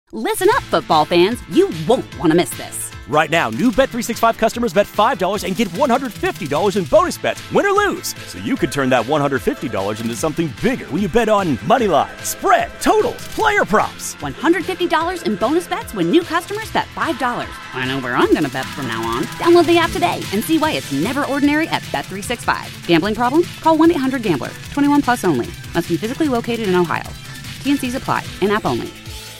Listen up, football fans. You won't want to miss this. Right now, new Bet365 customers bet $5 and get $150 in bonus bets, win or lose. So you could turn that $150 into something bigger when you bet on money line, spread, totals, player props. $150 in bonus bets when new customers bet $5. I know where I'm going to bet from now on. Download the app today and see why it's never ordinary at Bet365. Gambling problem? Call 1-800-GAMBLER. 21 plus only. Must be physically located in Ohio. T&Cs apply. In-app only.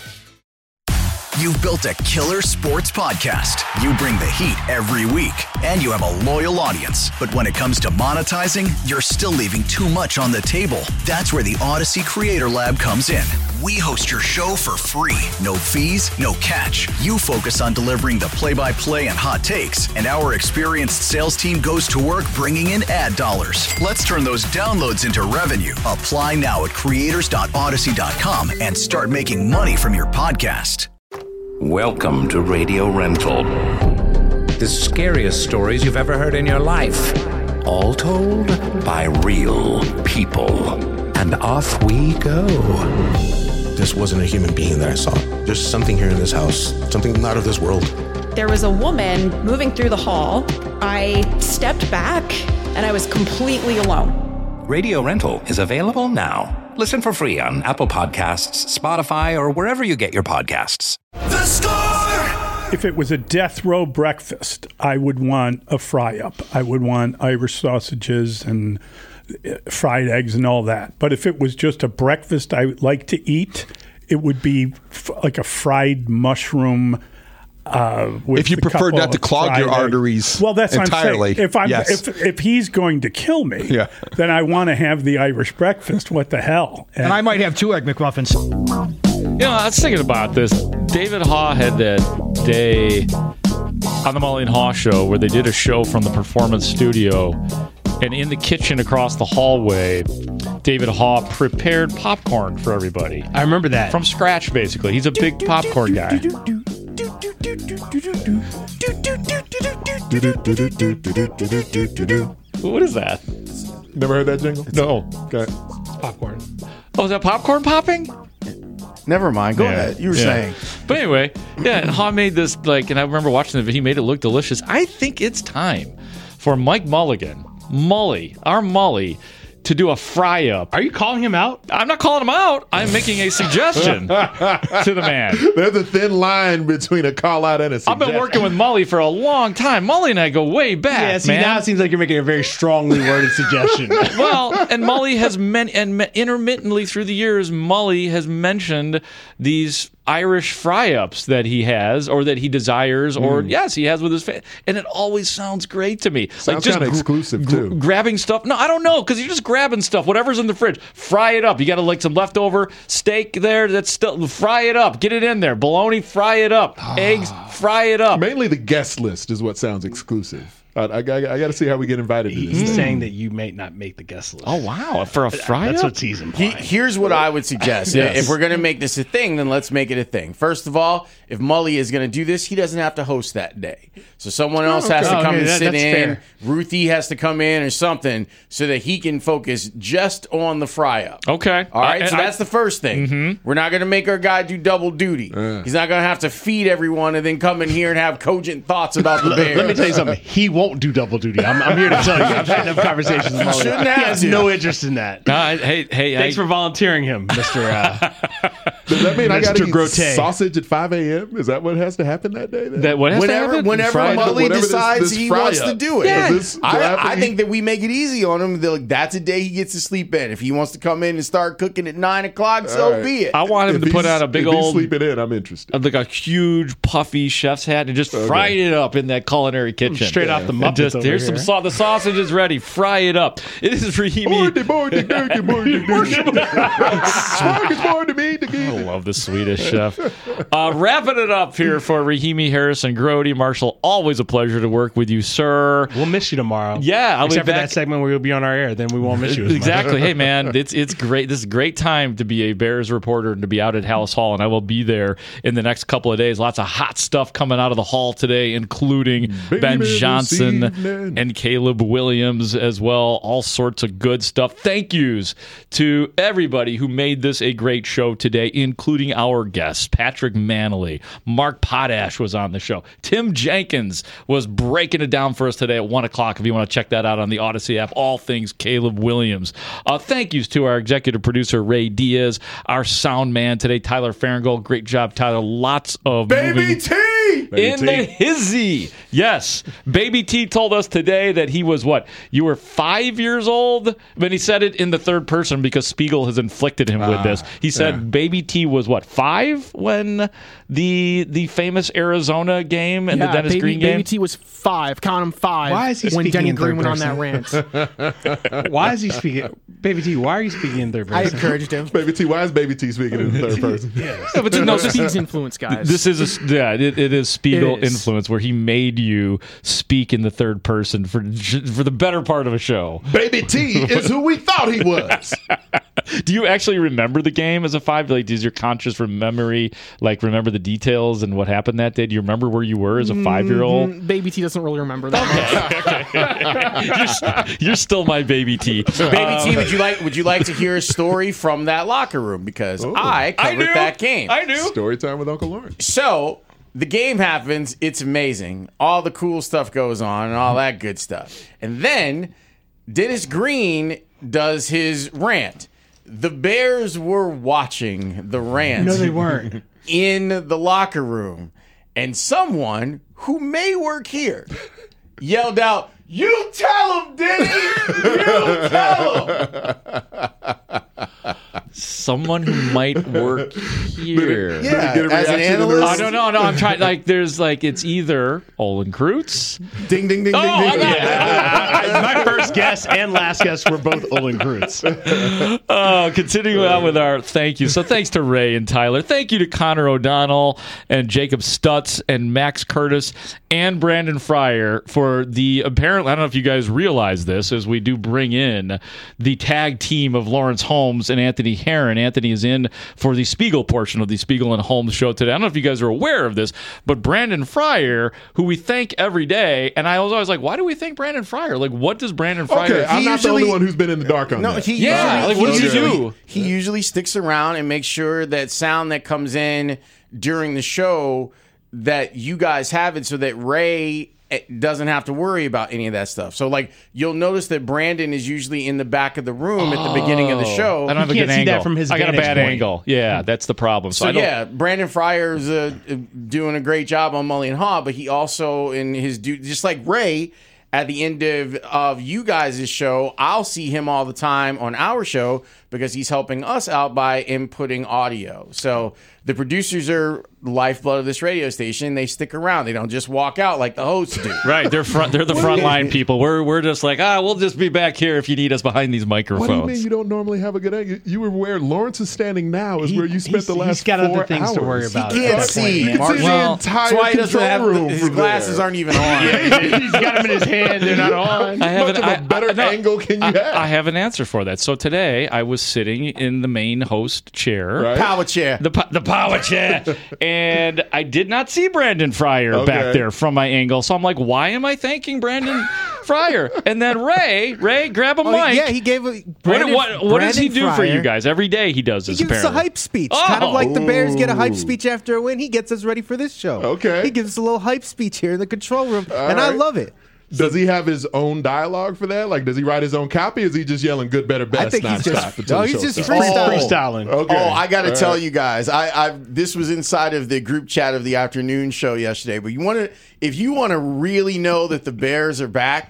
You've built a killer sports podcast. You bring the heat every week, and you have a loyal audience. But when it comes to monetizing, you're still leaving too much on the table. That's where the Odyssey Creator Lab comes in. We host your show for free. No fees, no catch. You focus on delivering the play-by-play and hot takes, and our experienced sales team goes to work bringing in ad dollars. Let's turn those downloads into revenue. Apply now at creators.odyssey.com and start making money from your podcast. Welcome to Radio Rental. The scariest stories you've ever heard in your life. All told by real people. And off we go. This wasn't a human being that I saw. There's something here in this house. Something not of this world. There was a woman moving through the hall. I stepped back and I was completely alone. Radio Rental is available now. Listen for free on Apple Podcasts, Spotify, or wherever you get your podcasts. The Score! If it was a death row breakfast, I would want a fry-up. I would want Irish sausages and fried eggs and all that. But if it was just a breakfast I would like to eat, it would be like a fried mushroom. If you prefer not to clog your arteries, well, that's entirely. What I'm saying. If he's going to kill me, then I want to have the Irish breakfast. What the hell? And I might have 2 Egg McMuffins. You know, I was thinking about this. David Haw had that day on the Molly and Haw show where they did a show from the Performance Studio, and in the kitchen across the hallway, David Haw prepared popcorn for everybody. I remember that. From scratch, basically. He's a big popcorn guy. What is that? Never heard that jingle? No. Okay. Popcorn. Oh, is that popcorn popping? Never mind. Go ahead. You were saying. But anyway, and Haw made this, and I remember watching it, he made it look delicious. I think it's time for Mike Mulligan, our Mully, to do a fry-up. Are you calling him out? I'm not calling him out. I'm making a suggestion to the man. There's a thin line between a call-out and a suggestion. I've been working with Mully for a long time. Mully and I go way back, yeah, see, man. Now it seems like you're making a very strongly worded suggestion. Well, and Mully has intermittently through the years, Mully has mentioned these Irish fry-ups that he has or that he desires or, yes, he has with his family. And it always sounds great to me. Sounds kind of exclusive, too. Grabbing stuff. No, I don't know, because you're just grabbing stuff, whatever's in the fridge. Fry it up. You got some leftover steak there that's still, fry it up. Get it in there. Bologna, fry it up. Eggs, fry it up. Mainly the guest list is what sounds exclusive. I got to see how we get invited to this. He's saying that you may not make the guest list. Oh, wow. For a fry-up? That's what he's implying. Here's what I would suggest. Yes. If we're going to make this a thing, then let's make it a thing. First of all, if Mully is going to do this, he doesn't have to host that day. So someone else has to come and sit in. Fair. Ruthie has to come in or something so that he can focus just on the fry-up. Okay. All right? So that's the first thing. Mm-hmm. We're not going to make our guy do double duty. He's not going to have to feed everyone and then come in here and have cogent thoughts about the Bears. Let me tell you something. He won't do double duty. I'm here to tell you. I've had enough conversations with Mully. Shouldn't He have has to. no interest in that. Thanks for volunteering him, Mr. Does that mean I got to eat Grotte. sausage at 5 a.m.? Is that what has to happen that day? Then? What has to happen? Whenever Mully decides he wants to do it. Yeah. I think that we make it easy on him. That's a day he gets to sleep in. If he wants to come in and start cooking at 9 o'clock, so be it. I want him to put out a big if he's old sleeping in. I'm interested. like a huge puffy chef's hat and just fry it up in that culinary kitchen. Straight off the Muppets Just over here's here. the sausage is ready. Fry it up. It is Rahimi. I love the Swedish chef. Wrapping it up here for Rahimi Harrison Grody. Marshall, always a pleasure to work with you, sir. We'll miss you tomorrow. Yeah, I'll Except be for back. that segment where you'll be on our air, then we won't miss you as much. Exactly. Hey, man, it's great. This is a great time to be a Bears reporter and to be out at Hallis Hall, and I will be there in the next couple of days. Lots of hot stuff coming out of the hall today, including Ben Johnson and Caleb Williams as well. All sorts of good stuff. Thank yous to everybody who made this a great show today, including our guests. Patrick Manley, Mark Potash was on the show. Tim Jenkins was breaking it down for us today at 1 o'clock. If you want to check that out on the Odyssey app, all things Caleb Williams. Thank yous to our executive producer, Ray Diaz, our sound man today, Tyler Farringold. Great job, Tyler. Lots of Baby T! in the hizzy. Yes. Baby T told us today that he was what? You were 5 years old? But he said it in the third person because Spiegel has inflicted him with this. He said Baby T was what, 5 when the famous Arizona game and the Dennis Green game? Baby T was 5. Count him 5. Why is he when speaking Denny in Green third went on that rant? Why is he speaking? Baby T, why are you speaking in third I person? encouraged him. Baby T, why is Baby T speaking in the third person? Yeah, but No, Steve's influence, guys. This is it is Spiegel It is. influence where he made you speak in the third person for the better part of a show. Baby T is who we thought he was. Do you actually remember the game as a 5? Like, does your conscious memory remember the details and what happened that day? Do you remember where you were as a 5-year-old? Baby T doesn't really remember that. You're still my Baby T. Baby T, would you like to hear a story from that locker room? Because I covered that game. I knew. Story time with Uncle Lawrence. So the game happens. It's amazing. All the cool stuff goes on and all that good stuff. And then Dennis Green does his rant. The Bears were watching the rant. No, they weren't. In the locker room. And someone who may work here yelled out, "You tell him, Denny! You tell him!" Someone who might work here. Yeah, as an analyst. No. I'm trying. It's either Olin Kreutz. Ding, ding, ding, ding, ding. My first guess and last guess were both Olin Kreutz. Continuing on with our thank you. So thanks to Ray and Tyler. Thank you to Connor O'Donnell and Jacob Stutz and Max Curtis and Brandon Fryer for the apparently, I don't know if you guys realize this, as we do bring in the tag team of Lawrence Holmes and Anthony Herron. Anthony is in for the Spiegel portion of the Spiegel and Holmes show today. I don't know if you guys are aware of this, but Brandon Fryer, who we thank every day, and I was always like, why do we thank Brandon Fryer? Like, what does Brandon Fryer... Okay, I'm not the only one who's been in the dark on that. What does he do? He usually sticks around and makes sure that sound that comes in during the show, that you guys have it so that Ray doesn't have to worry about any of that stuff. So, you'll notice that Brandon is usually in the back of the room at the beginning of the show. I don't have a good angle. That from his I got a bad point. angle. Yeah, that's the problem. So Brandon Fryer's doing a great job on Mully and Haw, but he also, in his just like Ray, at the end of you guys' show, I'll see him all the time on our show because he's helping us out by inputting audio. So the producers are the lifeblood of this radio station. They stick around. They don't just walk out like the hosts do. Right. They're the frontline people. We're just like, we'll just be back here if you need us behind these microphones. What do you mean you don't normally have a good angle? You were where Lawrence is standing now is where you spent the last 4 hours. He's got other things to worry about. He can't see. You can see the entire control room. His glasses aren't even on. He's got them in his hand. They're not on. Much of a better angle can you have? I have an answer for that. So today I was sitting in the main host chair. Right. Power chair. The power chair. And I did not see Brandon Fryer back there from my angle. So I'm like, why am I thanking Brandon Fryer? And then Ray, grab a mic. Yeah, he gave a... What does he do for you guys? Every day he does this, He gives us a hype speech. Kind of like the Bears get a hype speech after a win. He gets us ready for this show. Okay. He gives us a little hype speech here in the control room. I love it. Does he have his own dialogue for that? Does he write his own copy? Or is he just yelling "good, better, best"? I think he's just freestyling. Okay. Oh, I got to tell you guys, this was inside of the group chat of the afternoon show yesterday. But if you want to really know that the Bears are back,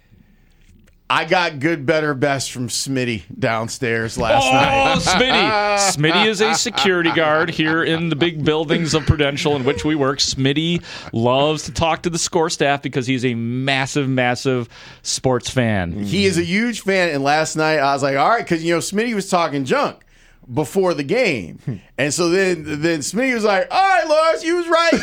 I got good, better, best from Smitty downstairs last night. Oh, Smitty is a security guard here in the big buildings of Prudential in which we work. Smitty loves to talk to the score staff because he's a massive, massive sports fan. He is a huge fan, and last night I was like, all right, because, Smitty was talking junk before the game. And so then Smitty was like, all right, Lawrence, you was right.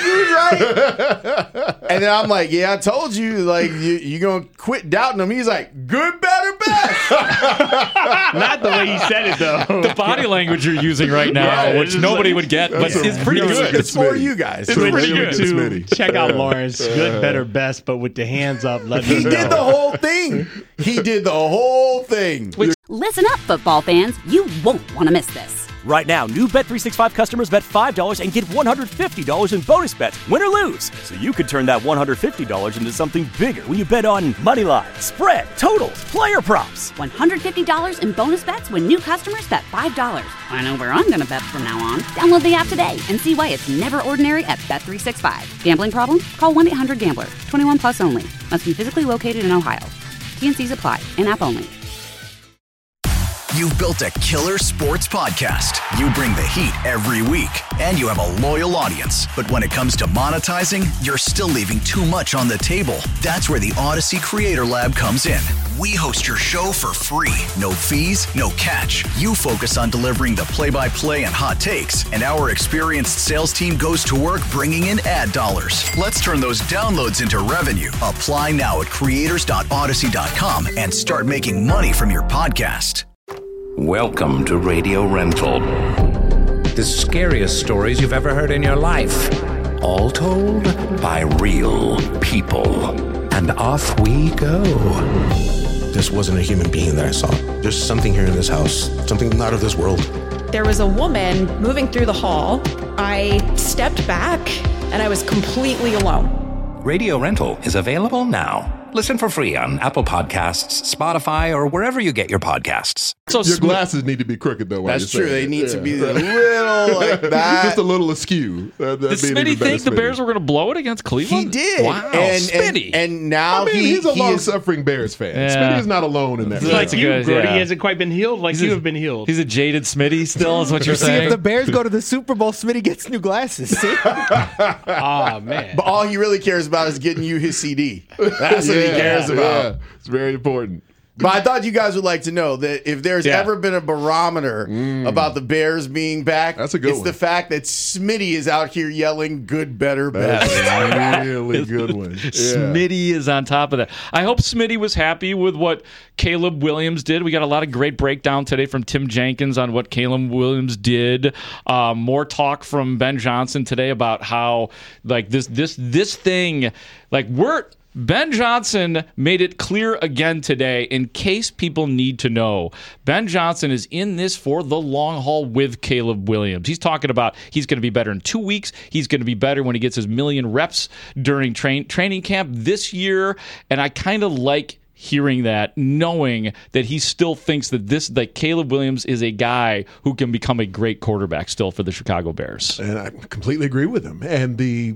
And then I'm like, yeah, I told you, you're going to quit doubting him. He's like, good, better, best. Not the way he said it, though. The body language you're using right now, which nobody would get, but it's pretty good. It's for you guys. It's pretty good. Check out Lawrence, good, better, best, but with the hands up. He did the whole thing. He did the whole thing. Listen up, football fans. You won't want to miss this. Right now, new Bet365 customers bet $5 and get $150 in bonus bets, win or lose. So you could turn that $150 into something bigger when you bet on money line, spread, totals, player props. $150 in bonus bets when new customers bet $5. I know where I'm going to bet from now on. Download the app today and see why it's never ordinary at Bet365. Gambling problem? Call 1-800-GAMBLER. 21 plus only. Must be physically located in Ohio. T&Cs apply. In-app only. You've built a killer sports podcast. You bring the heat every week, and you have a loyal audience. But when it comes to monetizing, you're still leaving too much on the table. That's where the Odyssey Creator Lab comes in. We host your show for free. No fees, no catch. You focus on delivering the play-by-play and hot takes, and our experienced sales team goes to work bringing in ad dollars. Let's turn those downloads into revenue. Apply now at creators.odyssey.com and start making money from your podcast. Welcome to Radio Rental. The scariest stories you've ever heard in your life. All told by real people. And off we go. This wasn't a human being that I saw. There's something here in this house, something not of this world. There was a woman moving through the hall. I stepped back and I was completely alone. Radio Rental is available now. Listen for free on Apple Podcasts, Spotify, or wherever you get your podcasts. So your glasses need to be crooked, though. That's true. They need to be a little like that. Just a little askew. Did Smitty think the Bears were going to blow it against Cleveland? He did. Wow, Smitty. And now he's a long-suffering Bears fan. Yeah. Smitty is not alone in that. Like you, Brody. He hasn't quite been healed like you have been healed. He's a jaded Smitty still, is what you're See, saying? if the Bears go to the Super Bowl, Smitty gets new glasses. See? Oh, man. But all he really cares about is getting you his CD. That's what he cares about. Yeah. It's very important. But I thought you guys would like to know that if there's ever been a barometer about the Bears being back, that's a good it's one. the fact that Smitty is out here yelling good, better, best. That's a really good one. Yeah. Smitty is on top of that. I hope Smitty was happy with what Caleb Williams did. We got a lot of great breakdown today from Tim Jenkins on what Caleb Williams did. More talk from Ben Johnson today about how like this thing, like Ben Johnson made it clear again today, in case people need to know. Ben Johnson is in this for the long haul with Caleb Williams. He's talking about he's going to be better in 2 weeks. He's going to be better when he gets his million reps during training camp this year. And I kind of like hearing that, knowing that he still thinks that Caleb Williams is a guy who can become a great quarterback still for the Chicago Bears. And I completely agree with him. And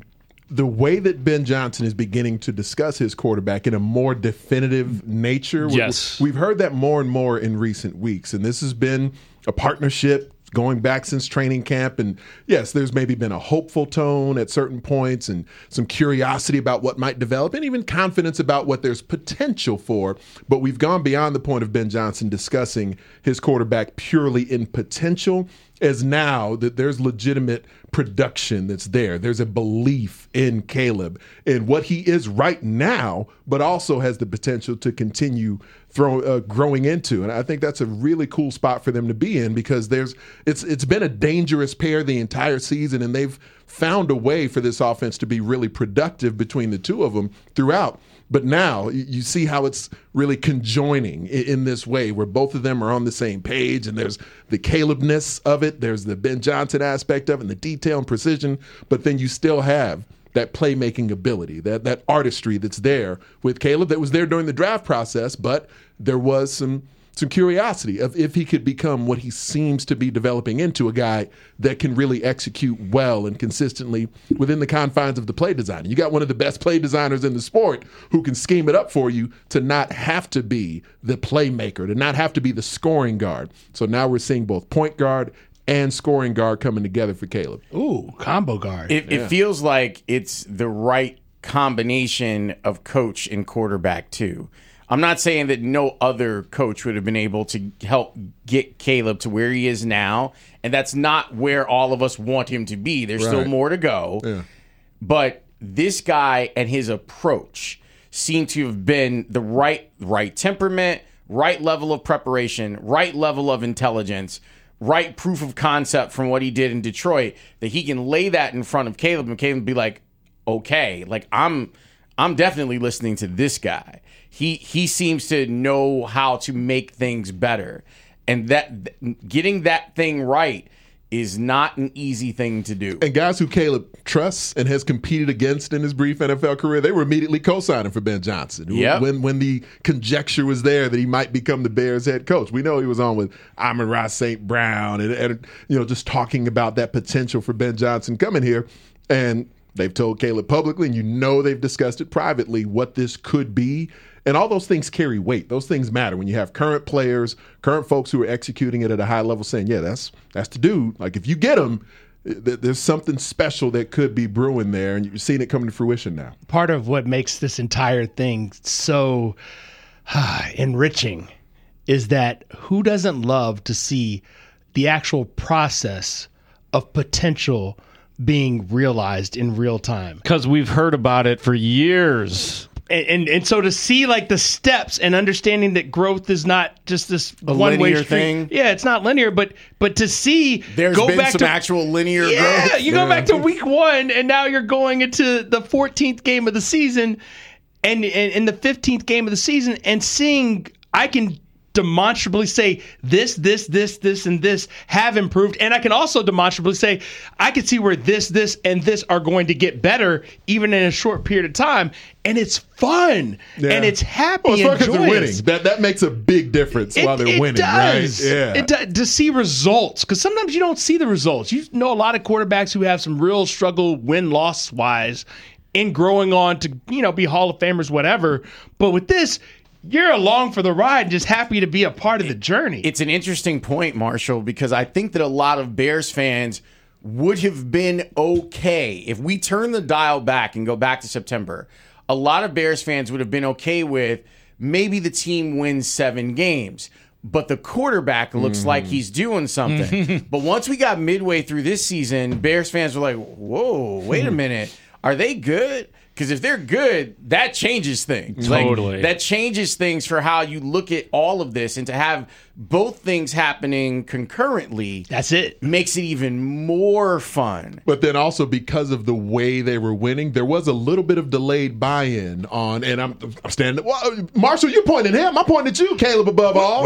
the way that Ben Johnson is beginning to discuss his quarterback in a more definitive nature. Yes. We've heard that more and more in recent weeks. And this has been a partnership going back since training camp. And yes, there's maybe been a hopeful tone at certain points and some curiosity about what might develop and even confidence about what there's potential for. But we've gone beyond the point of Ben Johnson discussing his quarterback purely in potential, as now that there's legitimate production that's there. There's a belief in Caleb and what he is right now, but also has the potential to continue growing into. And I think that's a really cool spot for them to be in, because it's been a dangerous pair the entire season, and they've found a way for this offense to be really productive between the two of them throughout. But now you see how it's really conjoining in this way, where both of them are on the same page, and there's the Caleb-ness of it, there's the Ben Johnson aspect of it, and the detail and precision, but then you still have that playmaking ability, that artistry that's there with Caleb, that was there during the draft process, but there was some curiosity of if he could become what he seems to be developing into, a guy that can really execute well and consistently within the confines of the play design. You got one of the best play designers in the sport who can scheme it up for you to not have to be the playmaker, to not have to be the scoring guard. So now we're seeing both point guard and scoring guard coming together for Caleb. Ooh, combo guard. It feels like it's the right combination of coach and quarterback, too. I'm not saying that no other coach would have been able to help get Caleb to where he is now, and that's not where all of us want him to be. There's still more to go. Yeah. But this guy and his approach seem to have been the right temperament, right level of preparation, right level of intelligence, right proof of concept from what he did in Detroit, that he can lay that in front of Caleb and Caleb be like, okay, like I'm definitely listening to this guy. He seems to know how to make things better. And that getting that thing right is not an easy thing to do. And guys who Caleb trusts and has competed against in his brief NFL career, they were immediately co-signing for Ben Johnson. Yep. When the conjecture was there that he might become the Bears head coach. We know he was on with Amon-Ra St. Brown and just talking about that potential for Ben Johnson coming here. And they've told Caleb publicly, and they've discussed it privately, what this could be. And all those things carry weight. Those things matter when you have current players, current folks who are executing it at a high level saying, yeah, that's the dude. Like, if you get him, there's something special that could be brewing there, and you're seeing it coming to fruition now. Part of what makes this entire thing so enriching is that who doesn't love to see the actual process of potential being realized in real time? Because we've heard about it for years. And so to see like the steps and understanding that growth is not just this one-way thing. Yeah, it's not linear, but to see there's go been back some to actual linear growth. Yeah, you go back to week 1 and now you're going into the 14th game of the season and in the 15th game of the season and seeing I can demonstrably say this, and this have improved. And I can also demonstrably say I can see where this, and this are going to get better even in a short period of time. And it's fun. Yeah. And it's happy and joyous. They're winning. That makes a big difference while they're winning, does. Right? Yeah. It does. To see results, because sometimes you don't see the results. You know a lot of quarterbacks who have some real struggle win-loss wise in growing on to be Hall of Famers, whatever. But with this, you're along for the ride, just happy to be a part of the journey. It's an interesting point, Marshall, because I think that a lot of Bears fans would have been okay if we turn the dial back and go back to September. A lot of Bears fans would have been okay with maybe the team wins 7 games, but the quarterback looks like he's doing something. But once we got midway through this season, Bears fans were like, whoa, wait a minute. Are they good? Because if they're good, that changes things. Totally. That changes things for how you look at all of this. And to have both things happening concurrently, that's it. Makes it even more fun. But then also because of the way they were winning, there was a little bit of delayed buy-in on, and I'm standing. Well, Marshall, you pointing at him. I'm pointing at you, Caleb, above all.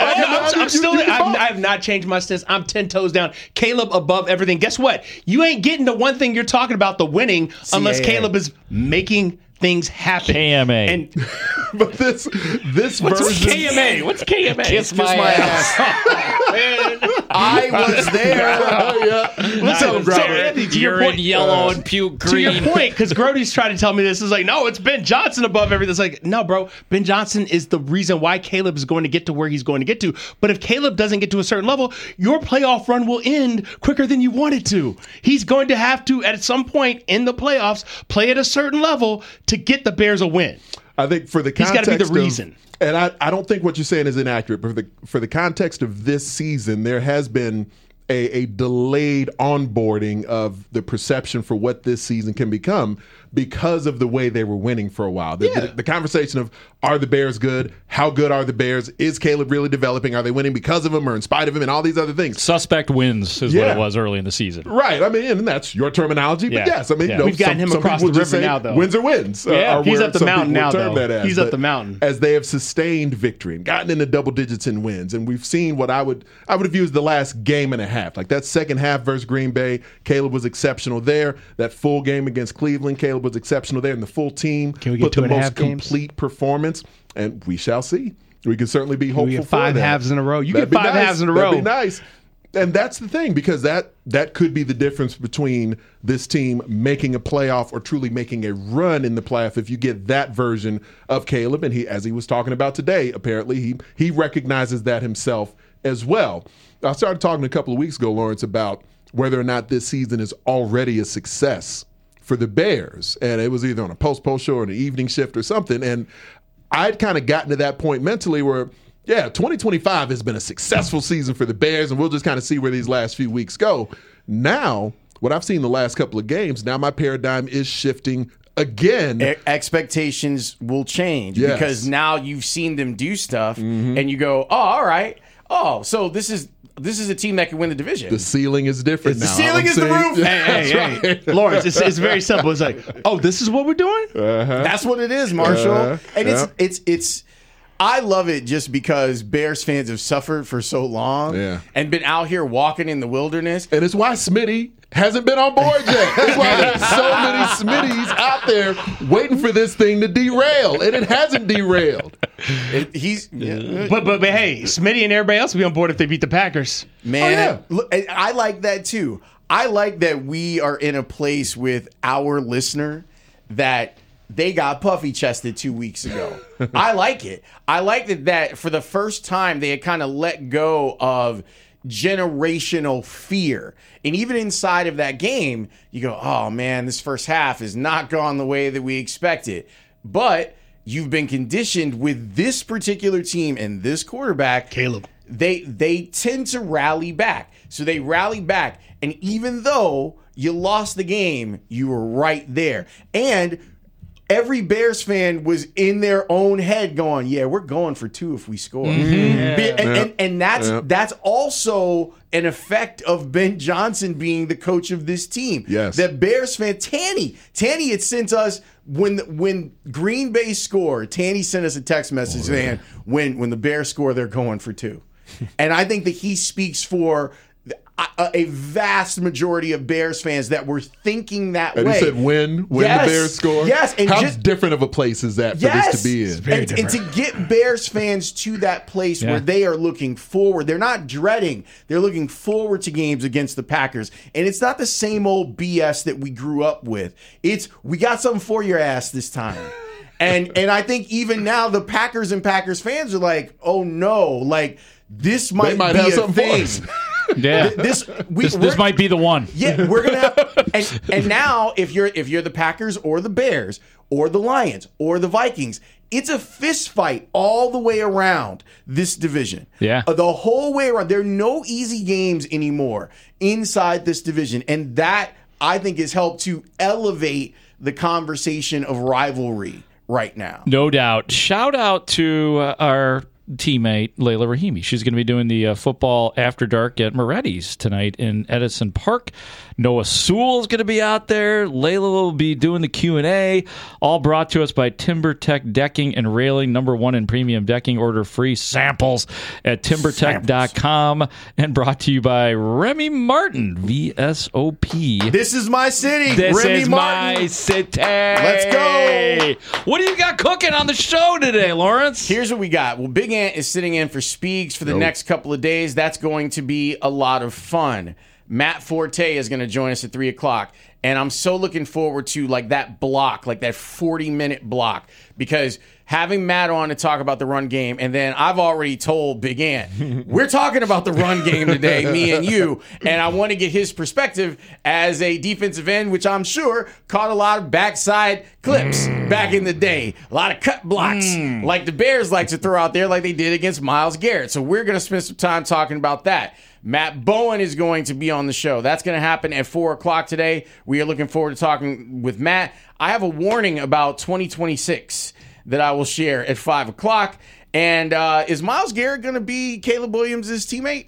I have not changed my stance. I'm 10 toes down. Caleb above everything. Guess what? You ain't getting the one thing you're talking about, the winning, unless Caleb is making things happen. KMA. And but this what's version, KMA? What's KMA? Kiss my ass. I was there. You're in yellow and puke green. To your point, because Grody's trying to tell me this is like, no, it's Ben Johnson above everything. It's like, no, bro, Ben Johnson is the reason why Caleb is going to get to where he's going to get to. But if Caleb doesn't get to a certain level, your playoff run will end quicker than you want it to. He's going to have to, at some point in the playoffs, play at a certain level to get the Bears a win. I think for the context, he's got to be the reason. And I don't think what you're saying is inaccurate, but for the context of this season, there has been a delayed onboarding of the perception for what this season can become because of the way they were winning for a while. The conversation of, are the Bears good? How good are the Bears? Is Caleb really developing? Are they winning because of him or in spite of him and all these other things? Suspect wins is what it was early in the season. Right. I mean, and that's your terminology, but yes. I mean, we've gotten him across the river now, though. Wins are wins. He's up the mountain now, though. He's up the mountain. As they have sustained victory and gotten into double digits in wins. And we've seen what I would have used the last game and a half. Like that second half versus Green Bay, Caleb was exceptional there. That full game against Cleveland, Caleb was exceptional there. And the full team put the most complete performance. And we shall see. We can certainly be hopeful. We get 5 halves in a row. You get 5 halves in a row. That'd be nice. And that's the thing, because that could be the difference between this team making a playoff or truly making a run in the playoff if you get that version of Caleb. And he, as he was talking about today, apparently he recognizes that himself as well. I started talking a couple of weeks ago, Lawrence, about whether or not this season is already a success for the Bears. And it was either on a post show or an evening shift or something. And I'd kind of gotten to that point mentally where, 2025 has been a successful season for the Bears, and we'll just kind of see where these last few weeks go. Now, what I've seen the last couple of games, now my paradigm is shifting again. Expectations will change because now you've seen them do stuff, and you go, oh, all right. Oh, so this is a team that can win the division. The ceiling is different now. The ceiling is the roof. Hey. Lawrence, it's very simple. It's like, oh, this is what we're doing? That's what it is, Marshall. And it's I love it just because Bears fans have suffered for so long and been out here walking in the wilderness. And it's why Smitty hasn't been on board yet. That's why there's so many Smitties out there waiting for this thing to derail, and it hasn't derailed. But hey, Smitty and everybody else will be on board if they beat the Packers. Man, look, I like that too. I like that we are in a place with our listener that they got puffy chested 2 weeks ago. I like it. I like that for the first time they had kind of let go of generational fear. And even inside of that game, you go, oh man, this first half has not gone the way that we expected. But you've been conditioned with this particular team and this quarterback, Caleb. They tend to rally back. So they rally back. And even though you lost the game, you were right there. And every Bears fan was in their own head going, yeah, we're going for 2 if we score. And that's also an effect of Ben Johnson being the coach of this team. Yes. That Bears fan, Tanny had sent us, when Green Bay scored, Tanny sent us a text message saying, when the Bears score, they're going for 2. And I think that he speaks for a vast majority of Bears fans that were thinking that and way. And he said when the Bears score? Yes. And how different of a place is that for this to be in? And to get Bears fans to that place where they are looking forward. They're not dreading. They're looking forward to games against the Packers. And it's not the same old BS that we grew up with. It's, we got something for your ass this time. And I think even now the Packers and Packers fans are like, oh no, like this might be have a thing. Yeah, this might be the one. Yeah, we're gonna have, and now if you're the Packers or the Bears or the Lions or the Vikings, it's a fist fight all the way around this division. Yeah, the whole way around. There are no easy games anymore inside this division, and that I think has helped to elevate the conversation of rivalry right now. No doubt. Shout out to our teammate Layla Rahimi. She's going to be doing the football after dark at Moretti's tonight in Edison Park. Noah Sewell is going to be out there. Layla will be doing the Q&A, all brought to us by TimberTech Decking and Railing, #1 in premium decking. Order free samples at timbertech.com, and brought to you by Remy Martin, VSOP. This is my city. This Remy is Martin. my city. Let's go. What do you got cooking on the show today, Lawrence? Here's what we got. Well, Big Ant is sitting in for Speaks for the next couple of days. That's going to be a lot of fun. Matt Forte is going to join us at 3 o'clock. And I'm so looking forward to that block, that 40-minute block, because having Matt on to talk about the run game, and then I've already told Big Ant, we're talking about the run game today, me and you, and I want to get his perspective as a defensive end, which I'm sure caught a lot of backside clips back in the day, a lot of cut blocks, like the Bears like to throw out there like they did against Myles Garrett. So we're going to spend some time talking about that. Matt Bowen is going to be on the show. That's going to happen at 4 o'clock today. We are looking forward to talking with Matt. I have a warning about 2026 that I will share at 5 o'clock. And is Myles Garrett going to be Caleb Williams' teammate?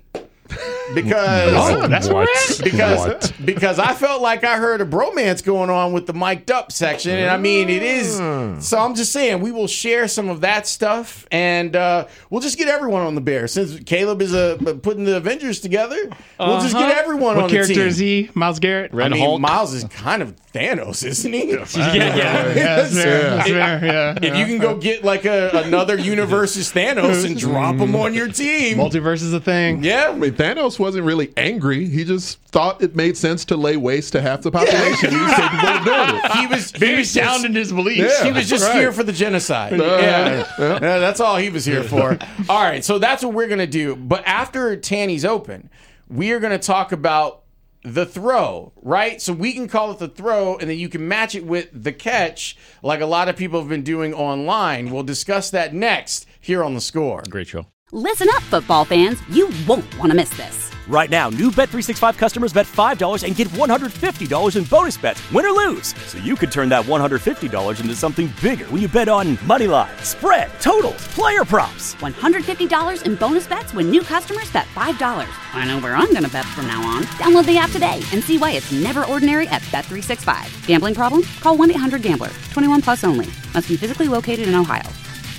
Because that's what. Because I felt like I heard a bromance going on with the mic'd up section, and I mean it is. So I'm just saying we will share some of that stuff, and we'll just get everyone on the Bears. Since Caleb is putting the Avengers together, we'll just get everyone on the team. What character is he? Myles Garrett? Hulk. Miles is kind of Thanos, isn't he? Yeah, that's fair. If you can go get another universe's Thanos and drop him on your team, multiverse is a thing. Yeah. I mean, Thanos wasn't really angry. He just thought it made sense to lay waste to half the population. He was capable of doing it. He was very sound in his beliefs. He was just here for the genocide. That's all he was here for. All right, so that's what we're going to do. But after Tanny's open, we are going to talk about the throw, right? So we can call it the throw, and then you can match it with the catch, like a lot of people have been doing online. We'll discuss that next here on The Score. Great show. Listen up, football fans. You won't want to miss this. Right now, new Bet365 customers bet $5 and get $150 in bonus bets, win or lose. So you could turn that $150 into something bigger when you bet on money line, spread, totals, player props. $150 in bonus bets when new customers bet $5. I know where I'm going to bet from now on. Download the app today and see why it's never ordinary at Bet365. Gambling problem? Call 1-800-GAMBLER. 21 plus only. Must be physically located in Ohio.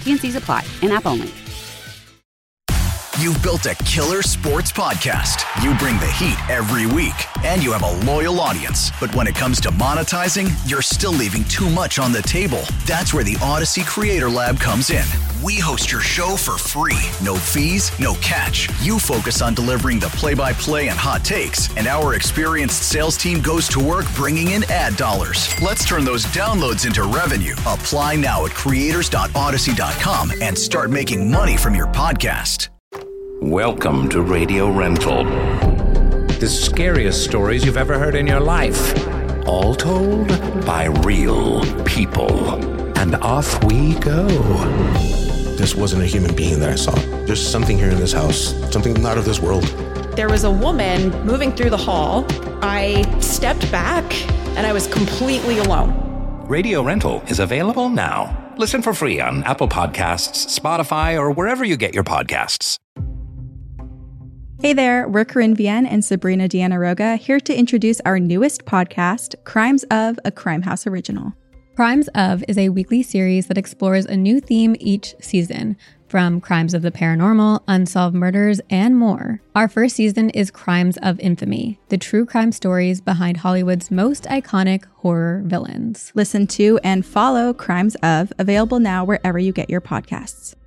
T&Cs apply. In-app only. You've built a killer sports podcast. You bring the heat every week, and you have a loyal audience. But when it comes to monetizing, you're still leaving too much on the table. That's where the Odyssey Creator Lab comes in. We host your show for free. No fees, no catch. You focus on delivering the play-by-play and hot takes, and our experienced sales team goes to work bringing in ad dollars. Let's turn those downloads into revenue. Apply now at creators.odyssey.com and start making money from your podcast. Welcome to Radio Rental. The scariest stories you've ever heard in your life. All told by real people. And off we go. This wasn't a human being that I saw. There's something here in this house, something not of this world. There was a woman moving through the hall. I stepped back and I was completely alone. Radio Rental is available now. Listen for free on Apple Podcasts, Spotify, or wherever you get your podcasts. Hey there, we're Corinne Vienne and Sabrina Deanna Roga, here to introduce our newest podcast, Crimes of, a Crime House original. Crimes of is a weekly series that explores a new theme each season, from crimes of the paranormal, unsolved murders, and more. Our first season is Crimes of Infamy, the true crime stories behind Hollywood's most iconic horror villains. Listen to and follow Crimes of, available now wherever you get your podcasts.